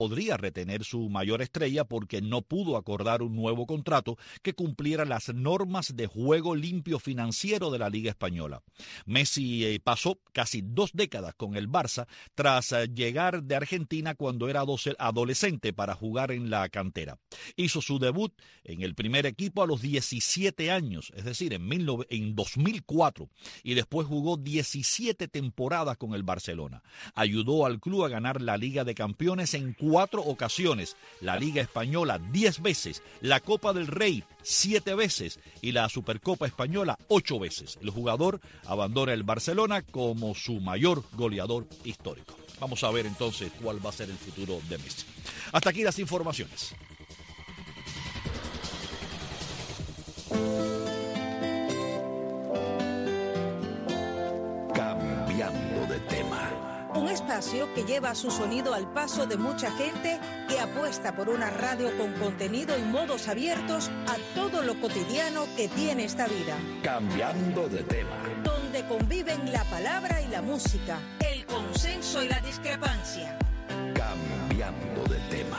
podría retener su mayor estrella porque no pudo acordar un nuevo contrato que cumpliera las normas de juego limpio financiero de la Liga Española. Messi pasó casi 2 décadas con el Barça tras llegar de Argentina cuando era adolescente para jugar en la cantera. Hizo su debut en el primer equipo a los 17 años, es decir, en 2004, y después jugó 17 temporadas con el Barcelona. Ayudó al club a ganar la Liga de Campeones en 4 ocasiones, la Liga Española 10 veces, la Copa del Rey 7 veces y la Supercopa Española 8 veces. El jugador abandona el Barcelona como su mayor goleador histórico. Vamos a ver entonces cuál va a ser el futuro de Messi. Hasta aquí las informaciones. Cambiando de tema. Un espacio que lleva su sonido al paso de mucha gente que apuesta por una radio con contenido y modos abiertos a todo lo cotidiano que tiene esta vida. Cambiando de tema. Donde conviven la palabra y la música, el consenso y la discrepancia. Cambiando de tema.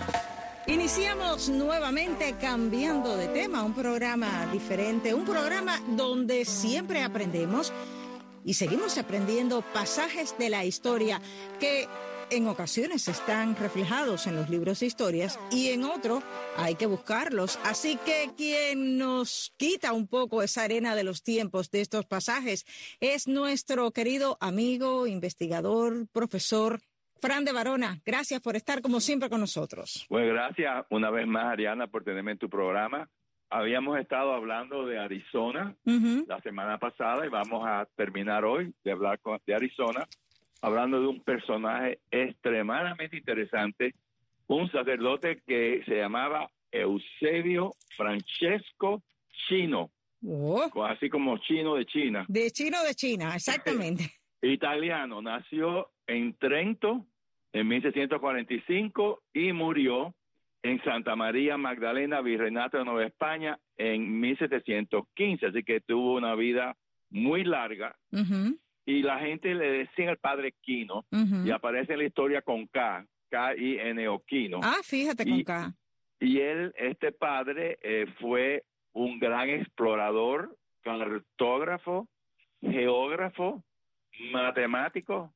Iniciamos nuevamente Cambiando de tema, un programa diferente, un programa donde siempre aprendemos y seguimos aprendiendo pasajes de la historia que en ocasiones están reflejados en los libros de historias y en otros hay que buscarlos. Así que quien nos quita un poco esa arena de los tiempos de estos pasajes es nuestro querido amigo, investigador, profesor Fran de Varona. Gracias por estar como siempre con nosotros. Bueno, gracias una vez más, Ariana, por tenerme en tu programa. Habíamos estado hablando de Arizona la semana pasada y vamos a terminar hoy de hablar de Arizona, hablando de un personaje extremadamente interesante, un sacerdote que se llamaba Eusebio Francesco Chino, así como chino de China. De China, exactamente. Italiano, nació en Trento en 1645 y murió en Santa María Magdalena, Virreinato de Nueva España, en 1715. Así que tuvo una vida muy larga. Y la gente le decía al padre Quino, y aparece en la historia con K, K-I-N-O, Quino. Ah, fíjate, con K. Y él, este padre, fue un gran explorador, cartógrafo, geógrafo, matemático,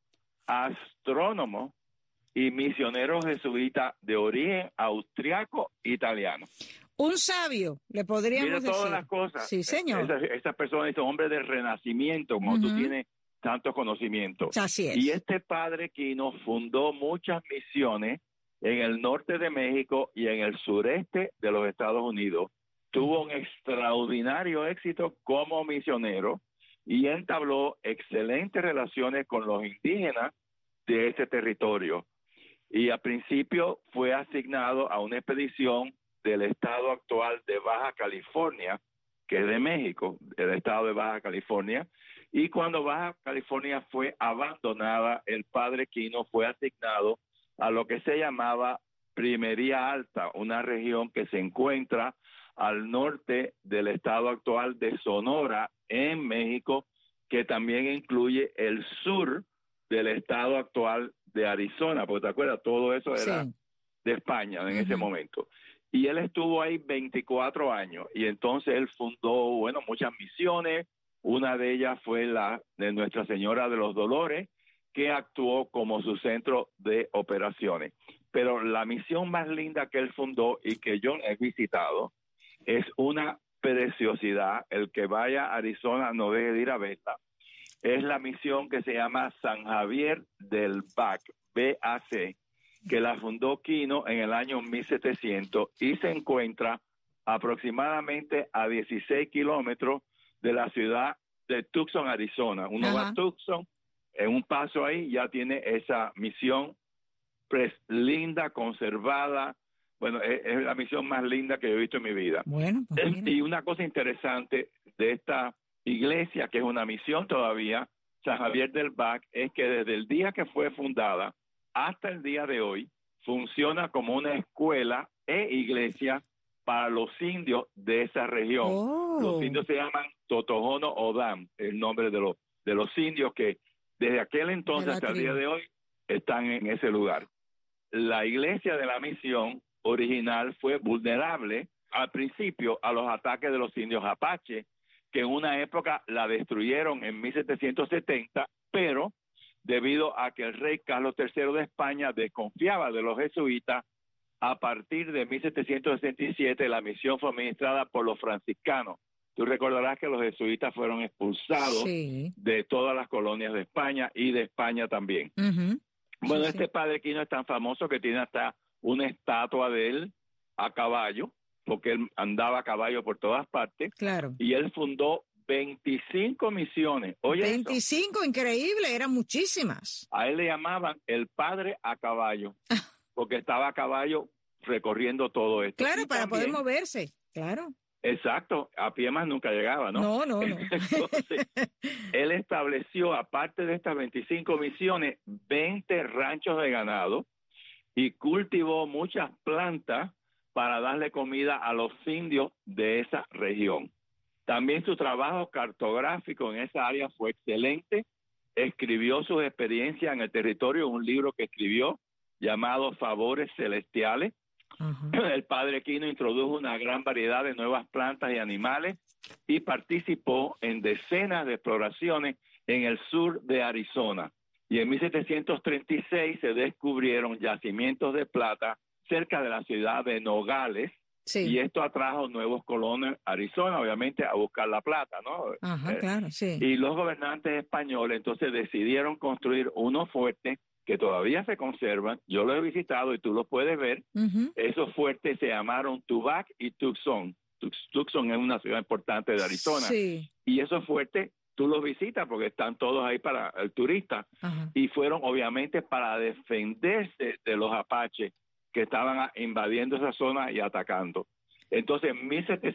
astrónomo y misionero jesuita de origen austriaco italiano. Un sabio, le podríamos Mira decir. todas las cosas. Sí, señor. Esa persona es un hombre del Renacimiento, como tú tienes tantos conocimientos. Así es. Y este padre Quino fundó muchas misiones en el norte de México y en el sureste de los Estados Unidos. Tuvo un extraordinario éxito como misionero y entabló excelentes relaciones con los indígenas de ese territorio. Y al principio fue asignado a una expedición del estado actual de Baja California, que es de México, el estado de Baja California. Y cuando Baja California fue abandonada, el padre Quino fue asignado a lo que se llamaba Primería Alta, una región que se encuentra al norte del estado actual de Sonora, en México, que también incluye el sur del estado actual de Arizona, porque te acuerdas, todo eso era de España en ese momento. Y él estuvo ahí 24 años, y entonces él fundó, muchas misiones. Una de ellas fue la de Nuestra Señora de los Dolores, que actuó como su centro de operaciones. Pero la misión más linda que él fundó y que yo he visitado es una preciosidad. El que vaya a Arizona no deje de ir a verla. Es la misión que se llama San Javier del Bac, B-A-C, que la fundó Quino en el año 1700 y se encuentra aproximadamente a 16 kilómetros de la ciudad de Tucson, Arizona. Uno va a Tucson, en un paso ahí ya tiene esa misión linda, conservada. Bueno, es la misión más linda que he visto en mi vida. Bueno, pues y una cosa interesante de esta iglesia, que es una misión todavía, San Javier del Bac, es que desde el día que fue fundada hasta el día de hoy funciona como una escuela e iglesia para los indios de esa región. Los indios se llaman Totojono O'odham, el nombre de los indios que desde aquel entonces hasta el día de hoy están en ese lugar. la iglesia de la misión original fue vulnerable al principio a los ataques de los indios apache, que en una época la destruyeron en 1770, pero debido a que el rey Carlos III de España desconfiaba de los jesuitas, a partir de 1767 la misión fue administrada por los franciscanos. Tú recordarás que los jesuitas fueron expulsados de todas las colonias de España y de España también. Bueno, este padre Quino es tan famoso que tiene hasta una estatua de él a caballo, porque él andaba a caballo por todas partes. Claro. Y él fundó 25 misiones. Oye, 25, eso, increíble, eran muchísimas. A él le llamaban el padre a caballo, porque estaba a caballo recorriendo todo esto. Claro, y para también, poder moverse, claro. Exacto, a pie más nunca llegaba, ¿no? No. Entonces, él estableció, aparte de estas 25 misiones, 20 ranchos de ganado y cultivó muchas plantas para darle comida a los indios de esa región. También su trabajo cartográfico en esa área fue excelente. Escribió sus experiencias en el territorio, un libro que escribió llamado Favores Celestiales. El padre Quino introdujo una gran variedad de nuevas plantas y animales y participó en decenas de exploraciones en el sur de Arizona. Y en 1736 se descubrieron yacimientos de plata cerca de la ciudad de Nogales. Sí. Y esto atrajo nuevos colonos a Arizona, obviamente, a buscar la plata, ¿no? Claro, sí. Y los gobernantes españoles entonces decidieron construir unos fuertes que todavía se conservan. Yo los he visitado y tú los puedes ver. Esos fuertes se llamaron Tubac y Tucson. Tucson es una ciudad importante de Arizona. Sí. Y esos fuertes tú los visitas porque están todos ahí para el turista. Y fueron obviamente para defenderse de los apaches que estaban invadiendo esa zona y atacando. Entonces, en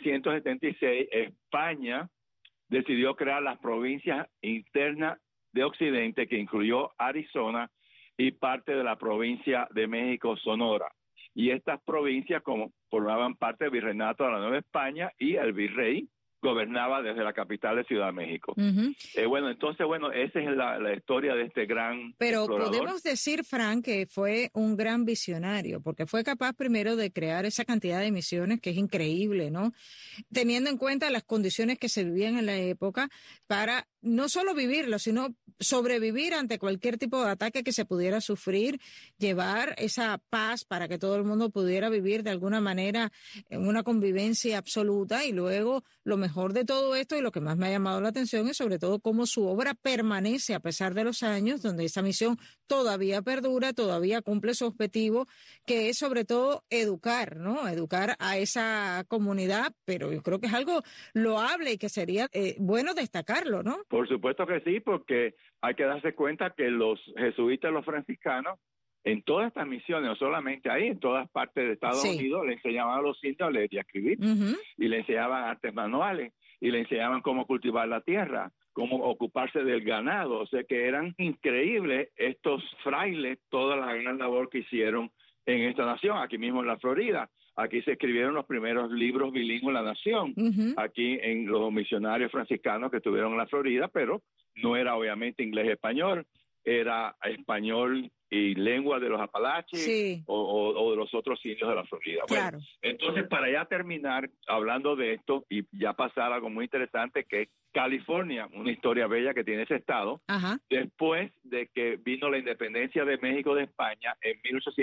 1776, España decidió crear las provincias internas de Occidente, que incluyó Arizona y parte de la provincia de México, Sonora. Y estas provincias como formaban parte del virreinato de la Nueva España y el virrey gobernaba desde la capital de Ciudad de México. Entonces, esa es la historia de este gran Pero explorador. Podemos decir, Frank, que fue un gran visionario, porque fue capaz primero de crear esa cantidad de misiones, que es increíble, ¿no? Teniendo en cuenta las condiciones que se vivían en la época, para no solo vivirlo, sino sobrevivir ante cualquier tipo de ataque que se pudiera sufrir, llevar esa paz para que todo el mundo pudiera vivir de alguna manera en una convivencia absoluta. Y luego, lo mejor de todo esto y lo que más me ha llamado la atención es sobre todo cómo su obra permanece a pesar de los años, donde esa misión todavía perdura, todavía cumple su objetivo, que es sobre todo educar, ¿no? Educar a esa comunidad, pero yo creo que es algo loable y que sería bueno destacarlo, ¿no? Por supuesto que sí, porque hay que darse cuenta que los jesuitas y los franciscanos, en todas estas misiones, no solamente ahí, en todas partes de Estados Unidos, le enseñaban a los indios a leer y a escribir, y le enseñaban artes manuales, y le enseñaban cómo cultivar la tierra, cómo ocuparse del ganado. O sea que eran increíbles estos frailes, toda la gran labor que hicieron en esta nación, aquí mismo en la Florida. Aquí se escribieron los primeros libros bilingües en la nación, aquí en los misionarios franciscanos que estuvieron en la Florida, pero no era obviamente inglés y español, era español y lengua de los apalaches o de los otros indios de la Florida. Claro. Bueno, entonces, para ya terminar hablando de esto y ya pasar a algo muy interesante, que es California, una historia bella que tiene ese estado. Después de que vino la independencia de México de España en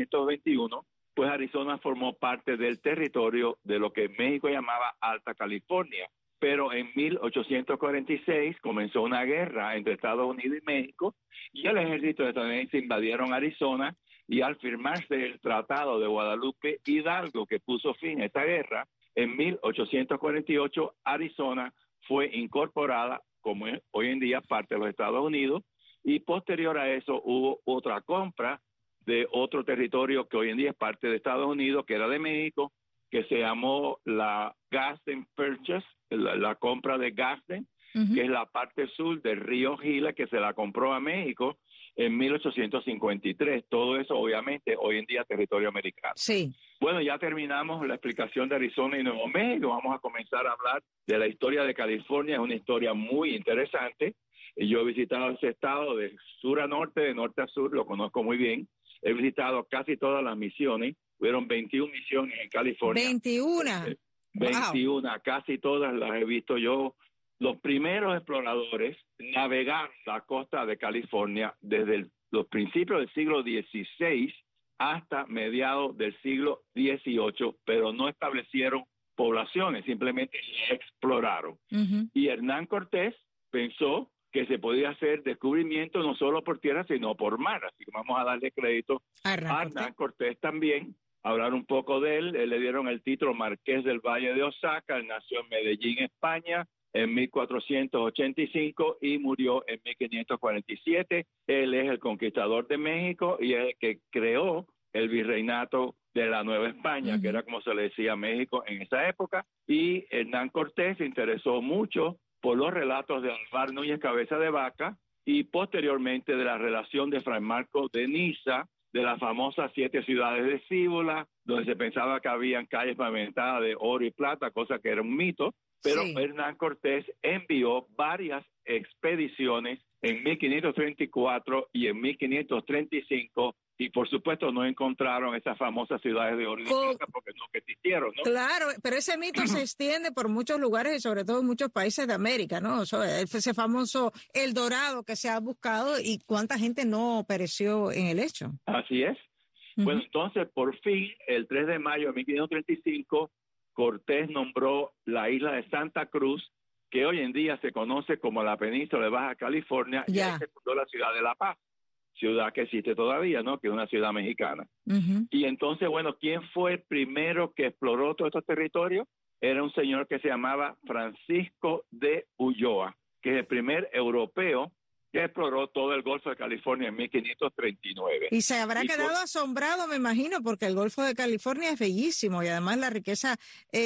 1821, pues Arizona formó parte del territorio de lo que México llamaba Alta California. Pero en 1846 comenzó una guerra entre Estados Unidos y México y el ejército estadounidense invadieron Arizona, y al firmarse el Tratado de Guadalupe Hidalgo, que puso fin a esta guerra, en 1848 Arizona fue incorporada como es hoy en día parte de los Estados Unidos, y posterior a eso hubo otra compra de otro territorio que hoy en día es parte de Estados Unidos, que era de México, que se llamó la Gadsden Purchase, la compra de Gadsden, que es la parte sur del río Gila, que se la compró a México en 1853. Todo eso, obviamente, hoy en día territorio americano. Sí. Bueno, ya terminamos la explicación de Arizona y Nuevo México. Vamos a comenzar a hablar de la historia de California. Es una historia muy interesante. Yo he visitado ese estado de sur a norte, de norte a sur, lo conozco muy bien. he visitado casi todas las misiones, hubieron 21 misiones en California. 21. 21, wow. Casi todas las he visto yo. Los primeros exploradores navegaron la costa de California desde los principios del siglo XVI hasta mediados del siglo XVIII, pero no establecieron poblaciones, simplemente exploraron. Y Hernán Cortés pensó que se podía hacer descubrimiento no solo por tierra, sino por mar. Así que vamos a darle crédito a Hernán Cortés también. Hablar un poco de él. Él le dieron el título Marqués del Valle de Osaca. Él nació en Medellín, España, en 1485 y murió en 1547. Él es el conquistador de México y es el que creó el virreinato de la Nueva España, que era como se le decía a México en esa época. Y Hernán Cortés se interesó mucho por los relatos de Alvar Núñez Cabeza de Vaca y posteriormente de la relación de Fray Marcos de Niza, de las famosas 7 ciudades de Cíbola, donde se pensaba que habían calles pavimentadas de oro y plata, cosa que era un mito, pero Hernán Cortés envió varias expediciones en 1534 y en 1535, y por supuesto no encontraron esas famosas ciudades de oro y plata porque no existieron, ¿no? Claro, pero ese mito se extiende por muchos lugares y sobre todo en muchos países de América, ¿no? Ese famoso El Dorado que se ha buscado y cuánta gente no pereció en el hecho. Así es. Bueno, entonces por fin, el 3 de mayo de 1535, Cortés nombró la isla de Santa Cruz, que hoy en día se conoce como la península de Baja California, y ahí se fundó la ciudad de La Paz, ciudad que existe todavía, ¿no? Que es una ciudad mexicana. Y entonces, bueno, ¿quién fue el primero que exploró todos estos territorios? Era un señor que se llamaba Francisco de Ulloa, que es el primer europeo que exploró todo el Golfo de California en 1539. Y se habrá quedado asombrado, me imagino, porque el Golfo de California es bellísimo y además la riqueza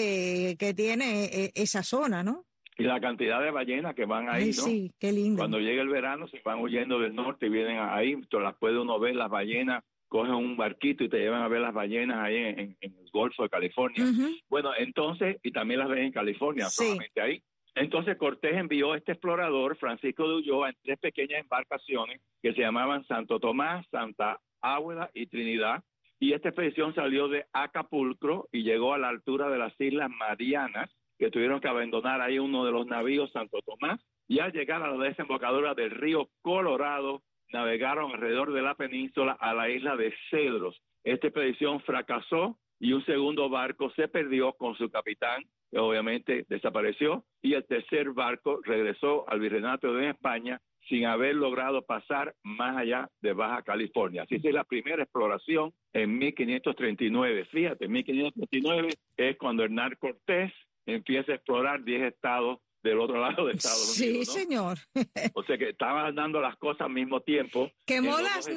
que tiene esa zona, ¿no? Y la cantidad de ballenas que van ahí, Ay, ¿no? Sí, qué lindo. Cuando llega el verano se van huyendo del norte y vienen ahí, las puede uno ver, las ballenas, cogen un barquito y te llevan a ver las ballenas ahí en el Golfo de California. Bueno, entonces, y también las ven en California, solamente ahí. Entonces Cortés envió a este explorador, Francisco de Ulloa, en 3 pequeñas embarcaciones que se llamaban Santo Tomás, Santa Águeda y Trinidad. Y esta expedición salió de Acapulco y llegó a la altura de las Islas Marianas, que tuvieron que abandonar ahí uno de los navíos, Santo Tomás, y al llegar a la desembocadura del río Colorado, navegaron alrededor de la península a la isla de Cedros. Esta expedición fracasó y un segundo barco se perdió con su capitán, que obviamente desapareció, y el tercer barco regresó al Virreinato de España sin haber logrado pasar más allá de Baja California. Así es la primera exploración en 1539. Fíjate, 1539 es cuando Hernán Cortés empieza a explorar 10 estados del otro lado de Estados Unidos, ¿no? Sí, señor. O sea que estaban dando las cosas al mismo tiempo. Quemó las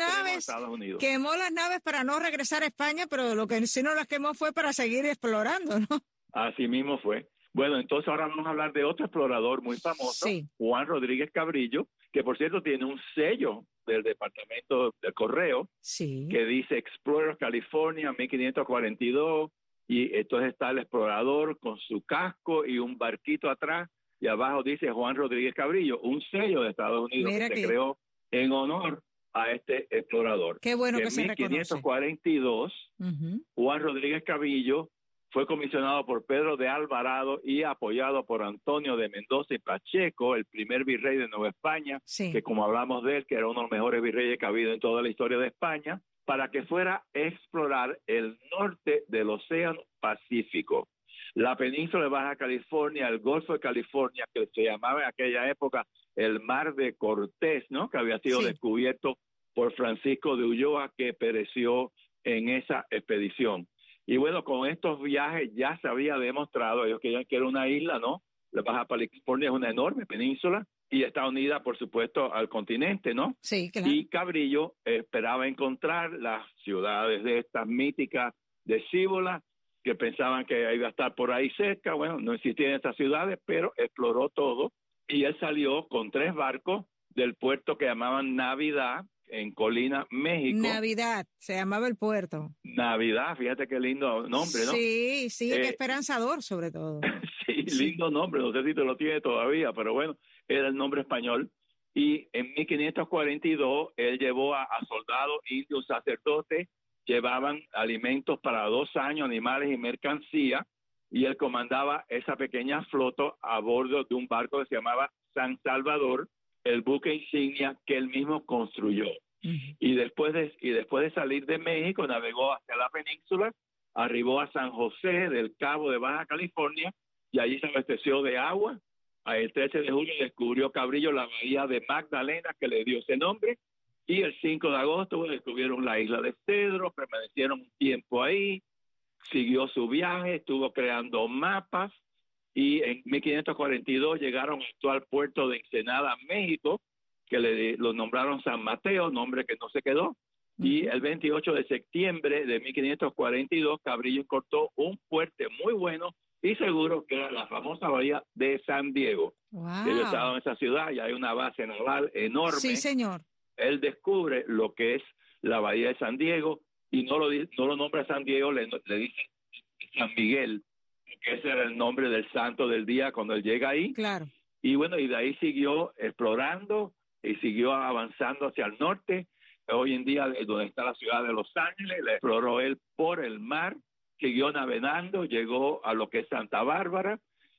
naves para no regresar a España, pero lo que sí no las quemó fue para seguir explorando, ¿no? Así mismo fue. Bueno, entonces ahora vamos a hablar de otro explorador muy famoso, Juan Rodríguez Cabrillo, que por cierto tiene un sello del Departamento del Correo que dice Explorer California 1542, y entonces está el explorador con su casco y un barquito atrás, y abajo dice Juan Rodríguez Cabrillo, un sello de Estados Unidos que se creó en honor a este explorador. Qué bueno que se reconoce. En 1542, Juan Rodríguez Cabrillo fue comisionado por Pedro de Alvarado y apoyado por Antonio de Mendoza y Pacheco, el primer virrey de Nueva España, que como hablamos de él, que era uno de los mejores virreyes que ha habido en toda la historia de España, para que fuera a explorar el norte del Océano Pacífico, la península de Baja California, el Golfo de California, que se llamaba en aquella época el Mar de Cortés, ¿no? Que había sido descubierto por Francisco de Ulloa, que pereció en esa expedición. Y bueno, con estos viajes ya se había demostrado, ellos querían que era una isla, ¿no? La Baja California es una enorme península y está unida, por supuesto, al continente, ¿no? Sí, claro. Y Cabrillo esperaba encontrar las ciudades de estas míticas de Cíbola, que pensaban que iba a estar por ahí cerca. Bueno, no existían estas ciudades, pero exploró todo. Y él salió con 3 barcos del puerto que llamaban Navidad, en Colina, México. Navidad, se llamaba el puerto. Navidad, fíjate qué lindo nombre, ¿no? Sí, qué esperanzador sobre todo. Sí, lindo nombre, no sé si te lo tiene todavía, pero bueno, era el nombre español. y en 1542 él llevó a soldados indios sacerdotes, llevaban alimentos para 2 años, animales y mercancía, y él comandaba esa pequeña flota a bordo de un barco que se llamaba San Salvador, el buque insignia que él mismo construyó. Y después de salir de México, navegó hacia la península, arribó a San José del Cabo de Baja California, y allí se abasteció de agua. El 13 de julio descubrió Cabrillo la bahía de Magdalena, que le dio ese nombre, y el 5 de agosto descubrieron la isla de Cedro, permanecieron un tiempo ahí, siguió su viaje, estuvo creando mapas, y en 1542 llegaron al actual puerto de Ensenada, México, que lo nombraron San Mateo, nombre que no se quedó, y el 28 de septiembre de 1542 Cabrillo encontró un fuerte muy bueno y seguro, que era la famosa bahía de San Diego. Wow. Ellos estaban en esa ciudad y hay una base naval enorme. Sí, señor. Él descubre lo que es la bahía de San Diego y no lo nombra San Diego, le dice San Miguel, que ese era el nombre del santo del día cuando él llega ahí. Claro. Y bueno, y de ahí siguió explorando y siguió avanzando hacia el norte. Hoy en día, donde está la ciudad de Los Ángeles, la exploró él por el mar, siguió navegando, llegó a lo que es Santa Bárbara,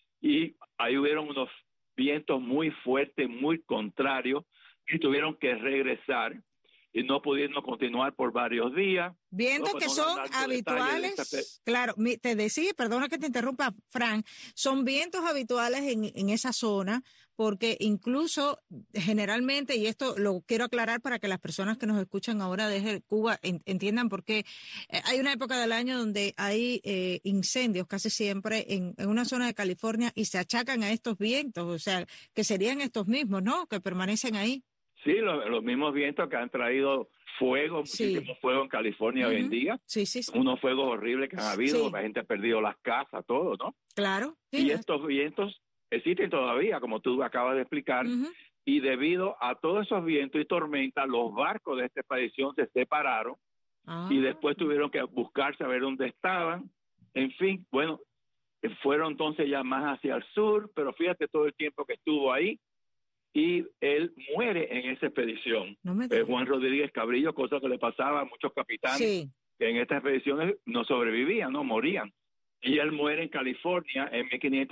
y ahí hubieron unos vientos muy fuertes, muy contrarios, y tuvieron que regresar, y no pudieron continuar por varios días. Vientos que son habituales, claro, te decía, perdona que te interrumpa, Frank, son vientos habituales en esa zona, porque incluso generalmente, y esto lo quiero aclarar para que las personas que nos escuchan ahora desde Cuba entiendan por qué, hay una época del año donde hay incendios casi siempre en una zona de California y se achacan a estos vientos, o sea, que serían estos mismos, ¿no?, que permanecen ahí. Sí, los mismos vientos que han traído fuego, muchísimo fuego en California hoy en día. Sí. Unos fuegos horribles que han habido, la gente ha perdido las casas, todo, ¿no? Claro. Y estos vientos existen todavía, como tú acabas de explicar, y debido a todos esos vientos y tormentas, los barcos de esta expedición se separaron y después tuvieron que buscar saber dónde estaban. En fin, bueno, fueron entonces ya más hacia el sur, pero fíjate todo el tiempo que estuvo ahí. Y él muere en esa expedición. Juan Rodríguez Cabrillo, cosa que le pasaba a muchos capitanes que en estas expediciones no sobrevivían, no morían. Y él muere en California en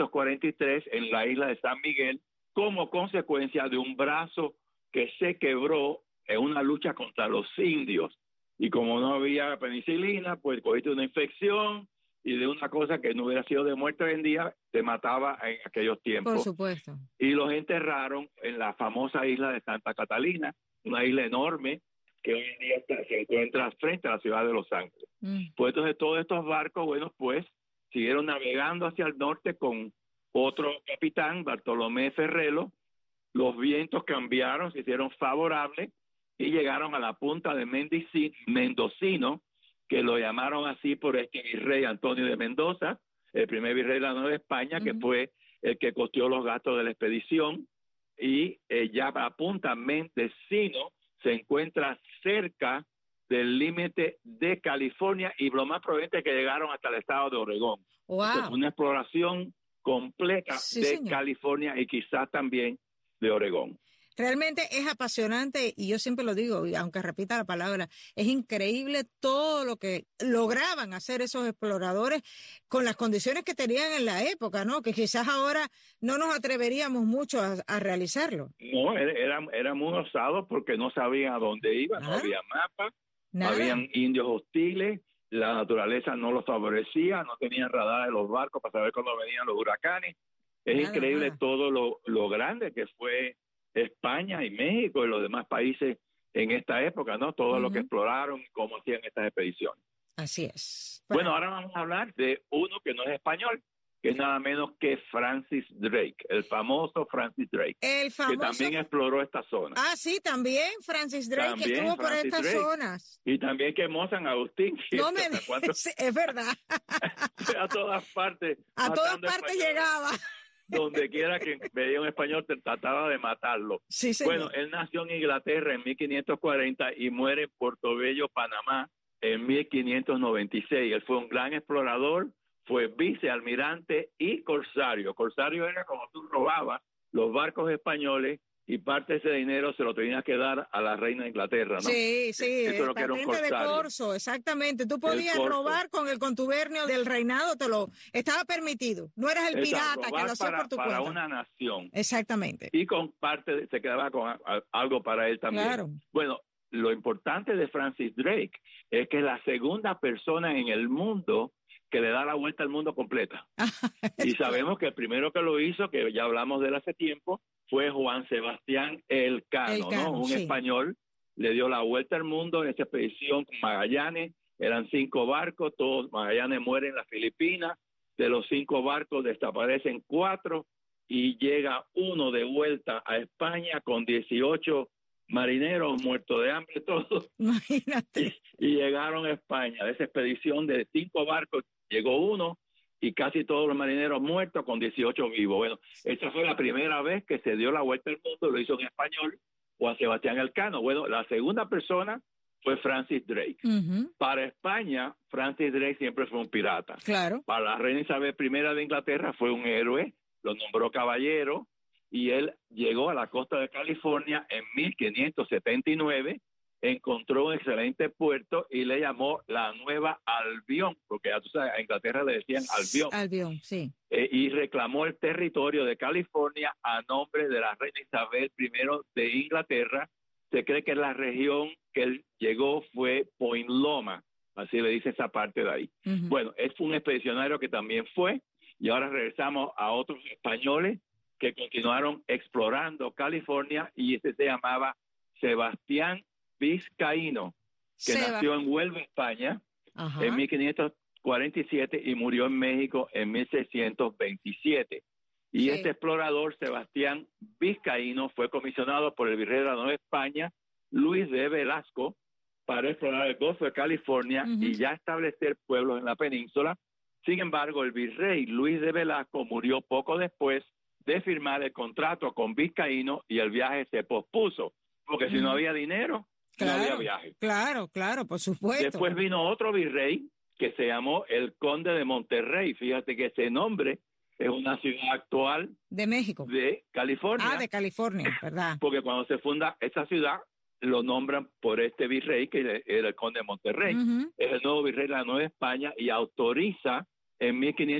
1543 en la isla de San Miguel como consecuencia de un brazo que se quebró en una lucha contra los indios. Y como no había penicilina, pues cogiste una infección y de una cosa que no hubiera sido de muerte hoy en día, te mataba en aquellos tiempos. Por supuesto. Y los enterraron en la famosa isla de Santa Catalina, una isla enorme que hoy en día se encuentra frente a la ciudad de Los Ángeles. Pues entonces todos estos barcos, bueno, pues siguieron navegando hacia el norte con otro capitán, Bartolomé Ferrelo. Los vientos cambiaron, se hicieron favorables y llegaron a la punta de Mendocino, que lo llamaron así por este virrey Antonio de Mendoza, el primer virrey de la Nueva España, que fue el que costeó los gastos de la expedición, y ya a Punta Mendocino se encuentra cerca del límite de California, y lo más probable es que llegaron hasta el estado de Oregón. Wow. Entonces, una exploración completa de señor. California y quizás también de Oregón. Realmente es apasionante y yo siempre lo digo, y aunque repita la palabra, es increíble todo lo que lograban hacer esos exploradores con las condiciones que tenían en la época, ¿no? Que quizás ahora no nos atreveríamos mucho a realizarlo. No, eran muy osados porque no sabían a dónde iban, no había mapas, habían indios hostiles, la naturaleza no los favorecía, no tenían radar de los barcos para saber cuándo venían los huracanes. Es increíble todo lo grande que fue España y México y los demás países en esta época, ¿no? Todo lo que exploraron y cómo hacían estas expediciones. Así es. Bueno, ahora vamos a hablar de uno que no es español, que es nada menos que Francis Drake, el famoso Francis Drake, que también exploró esta zona. Ah, sí, también Francis Drake, que estuvo por estas zonas. Y también que San Agustín. No me es verdad. A todas partes. A todas partes llegaba. Donde quiera que veía un español trataba de matarlo. Sí, bueno, él nació en Inglaterra en 1540 y muere en Portobello, Panamá, en 1596. Él fue un gran explorador, fue vicealmirante y corsario. Corsario era como tú robabas los barcos españoles y parte de ese dinero se lo tenía que dar a la reina de Inglaterra, ¿no? Sí, Eso es lo que era un patente de corsario. corso, exactamente. Tú podías corso. robar con el contubernio del reinado, estaba permitido. No eras el pirata que lo hacía por tu para cuenta. una nación. Exactamente. Y con parte se quedaba con algo para él también. Claro. Bueno, lo importante de Francis Drake es que es la segunda persona en el mundo que le da la vuelta al mundo completa. Y sabemos que el primero que lo hizo, que ya hablamos de él hace tiempo, fue Juan Sebastián Elcano, ¿no? Un español, le dio la vuelta al mundo en esa expedición con Magallanes. Eran 5 barcos, todos Magallanes muere en las Filipinas. De los 5 barcos desaparecen 4 y llega uno de vuelta a España con 18 marineros muertos de hambre todos. Imagínate. Y llegaron a España. De esa expedición de 5 barcos llegó uno y casi todos los marineros muertos con 18 vivos. Bueno, esa fue la primera vez que se dio la vuelta al mundo, lo hizo en español Juan Sebastián Elcano. Bueno, la segunda persona fue Francis Drake. Para España, Francis Drake siempre fue un pirata. Claro. Para la reina Isabel I de Inglaterra fue un héroe, lo nombró caballero, y él llegó a la costa de California en 1579, encontró un excelente puerto y le llamó la Nueva Albión, porque ya tú sabes, a Inglaterra le decían Albión. Albión, sí. Y reclamó el territorio de California a nombre de la reina Isabel I de Inglaterra. Se cree que la región que él llegó fue Point Loma, así le dice esa parte de ahí. Bueno, es un expedicionario que también fue, y ahora regresamos a otros españoles que continuaron explorando California, y este se llamaba Sebastián Vizcaíno, que nació en Huelva, España, en 1547 y murió en México en 1627. Y este explorador, Sebastián Vizcaíno, fue comisionado por el virrey de la Nueva España, Luis de Velasco, para explorar el Golfo de California y ya establecer pueblos en la península. Sin embargo, el virrey Luis de Velasco murió poco después de firmar el contrato con Vizcaíno y el viaje se pospuso, porque si no había dinero, no había viaje. Claro, por supuesto. Después vino otro virrey que se llamó el Conde de Monterrey. Fíjate que ese nombre es una ciudad actual de México, de California. De California, ¿verdad? Porque cuando se funda esa ciudad, lo nombran por este virrey que era el Conde de Monterrey. Es el nuevo virrey de la Nueva España y autoriza en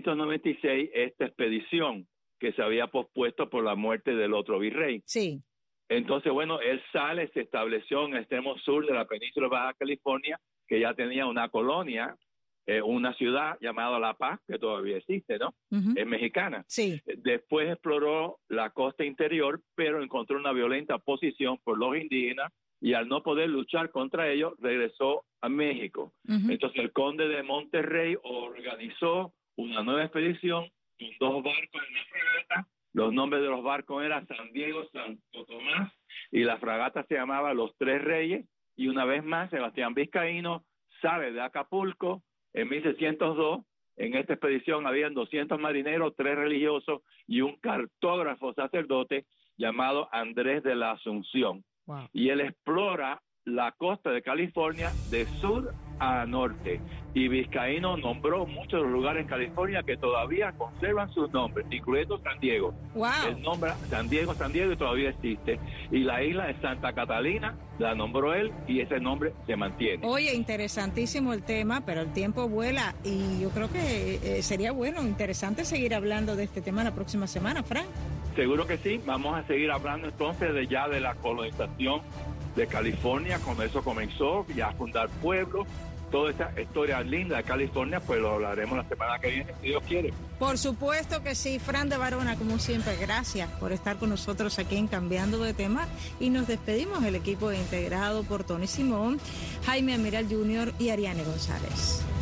1596 esta expedición que se había pospuesto por la muerte del otro virrey. Sí. Entonces, bueno, él sale, se estableció en el extremo sur de la península de Baja California, que ya tenía una colonia, una ciudad llamada La Paz, que todavía existe, ¿no? Es mexicana. Sí. Después exploró la costa interior, pero encontró una violenta oposición por los indígenas y al no poder luchar contra ellos, regresó a México. Entonces el conde de Monterrey organizó una nueva expedición con 2 barcos en la fragata. Los nombres de los barcos eran San Diego, Santo Tomás, y la fragata se llamaba Los Tres Reyes. Y una vez más, Sebastián Vizcaíno sale de Acapulco en 1602. En esta expedición habían 200 marineros, 3 religiosos y un cartógrafo sacerdote llamado Andrés de la Asunción. Wow. Y él explora la costa de California de sur a norte. Y Vizcaíno nombró muchos de los lugares en California que todavía conservan sus nombres, incluyendo San Diego. Wow. Él nombra San Diego y todavía existe. Y la isla de Santa Catalina la nombró él y ese nombre se mantiene. Oye, interesantísimo el tema, pero el tiempo vuela y yo creo que sería bueno, interesante seguir hablando de este tema la próxima semana, Frank. Seguro que sí. Vamos a seguir hablando entonces de la colonización de California, cuando eso comenzó, ya a fundar pueblos, toda esa historia linda de California, pues lo hablaremos la semana que viene, si Dios quiere. Por supuesto que sí. Fran de Varona, como siempre, gracias por estar con nosotros aquí en Cambiando de Tema, y nos despedimos el equipo integrado por Tony Simón, Jaime Amiral Jr. y Ariane González.